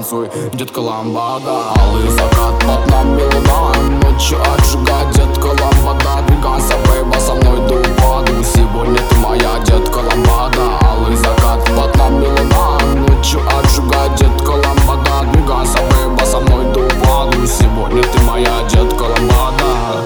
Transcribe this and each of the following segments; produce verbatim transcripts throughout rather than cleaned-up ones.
танцуй, детка, ламбада. Алый закат, под нами луна, ночью отжигай, детка, ламбада. Двигайся, бейба, со мной до упаду, сегодня ты моя, детка, ламбада. Алый закат, под нами луна, ночью отжигай, детка, ламбада. Двигайся, бейба, со мной до упаду, сегодня ты моя, детка, ламбада.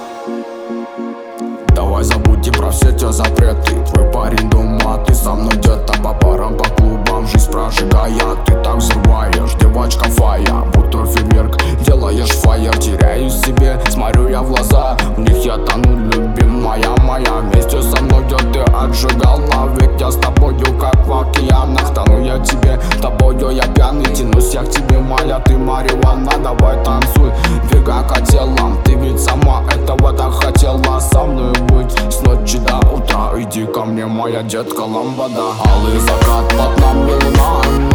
Давай забудьте про все те запреты. Твой парень дома, ты со мной где-то по парам, по клубам. Жизнь прожигая, ты так взрываешь, девочка фая, будто фейерверк. Делаешь фаер, теряюсь в себе, смотрю я в глаза, в них я тону, любимая моя. Вместе со мной где ты отжигал, ведь я с тобою как в океанах. Тону я тебе, тобою я пьяный, тянусь я к тебе, моя ты марихуана. Давай танцуй, двигай котелом, ты ведь сама этого так хотела со мной быть с ночи до утра. Иди ко мне, моя детка, ламбада. Алый закат, под нами луна,